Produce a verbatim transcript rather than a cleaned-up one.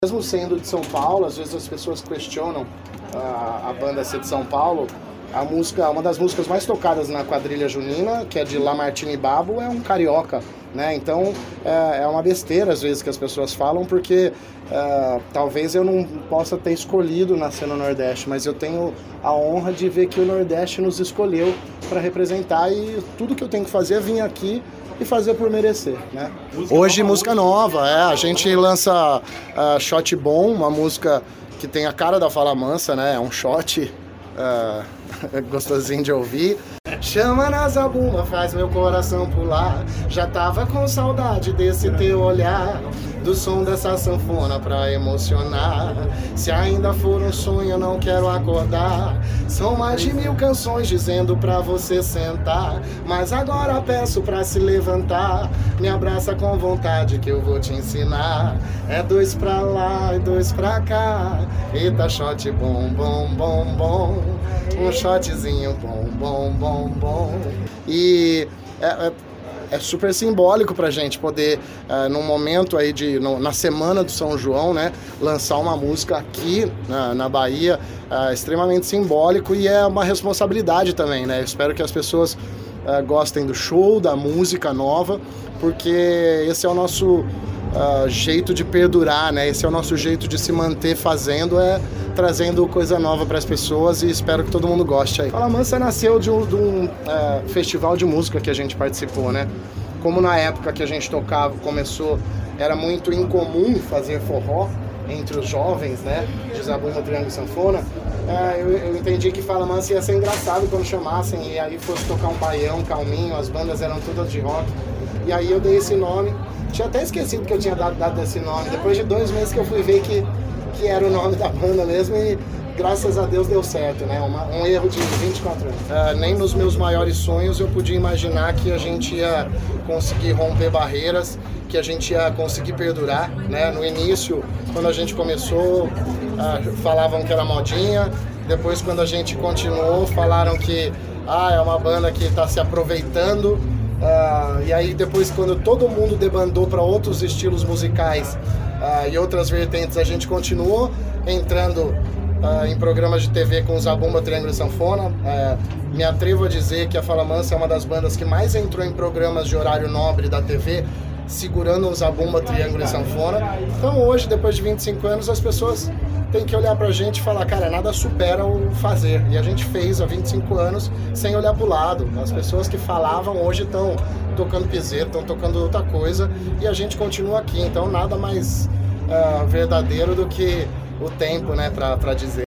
Mesmo sendo de São Paulo, às vezes as pessoas questionam a, a banda ser de São Paulo. A música, uma das músicas mais tocadas na quadrilha junina, que é de Lamartine Babo, é um carioca, né? Então é, é uma besteira às vezes que as pessoas falam, porque uh, talvez eu não possa ter escolhido nascer no Nordeste, mas eu tenho a honra de ver que o Nordeste nos escolheu para representar, e tudo que eu tenho que fazer é vir aqui e fazer por merecer, né? Música Hoje, nova, música hoje. nova, é, a gente lança uh, Shot Bom, uma música que tem a cara da Fala Mansa, né? É um shot uh, gostosinho de ouvir. Chama na zabumba, faz meu coração pular. Já tava com saudade desse teu olhar, do som dessa sanfona pra emocionar. Se ainda for um sonho, eu não quero acordar. São mais de mil canções dizendo pra você sentar, mas agora peço pra se levantar. Me abraça com vontade que eu vou te ensinar. É dois pra lá e dois pra cá. Eita, shot bom, bom, bom, bom. Um shotzinho bom, bom, bom, bom. E é, é, é super simbólico pra gente poder, uh, num momento aí de, no, na semana do São João, né, lançar uma música aqui na, na Bahia, uh, extremamente simbólico, e é uma responsabilidade também, né? Eu espero que as pessoas uh, gostem do show, da música nova, porque esse é o nosso uh, jeito de perdurar, né? Esse é o nosso jeito de se manter fazendo, é trazendo coisa nova para as pessoas, e espero que todo mundo goste aí. Fala Mansa nasceu de um, de um uh, festival de música que a gente participou, né? Como na época que a gente tocava, começou, era muito incomum fazer forró entre os jovens, né? De zabumba, triângulo e sanfona. Uh, eu, eu entendi que Fala Mansa ia ser engraçado quando chamassem, e aí fosse tocar um baião, calminho, as bandas eram todas de rock. E aí eu dei esse nome. Tinha até esquecido que eu tinha dado, dado esse nome. Depois de dois meses que eu fui ver que que era o nome da banda mesmo, e graças a Deus deu certo, né? Uma, um erro de vinte e quatro anos. Uh, nem nos meus maiores sonhos eu podia imaginar que a gente ia conseguir romper barreiras, que a gente ia conseguir perdurar, né? No início, quando a gente começou, uh, falavam que era modinha. Depois, quando a gente continuou, falaram que ah, é uma banda que está se aproveitando. Uh, e aí depois, quando todo mundo debandou para outros estilos musicais uh, e outras vertentes, a gente continuou entrando uh, em programas de T V com zabumba, triângulo e sanfona. Uh, me atrevo a dizer que a Fala Mansa é uma das bandas que mais entrou em programas de horário nobre da T V, segurando um zabumba, triângulo e sanfona. Então hoje, depois de vinte e cinco anos, as pessoas tem que olhar pra gente e falar, cara, nada supera o fazer. E a gente fez há vinte e cinco anos sem olhar pro lado. As pessoas que falavam hoje estão tocando piseiro, estão tocando outra coisa, e a gente continua aqui. Então nada mais uh, verdadeiro do que o tempo, né, pra, pra dizer.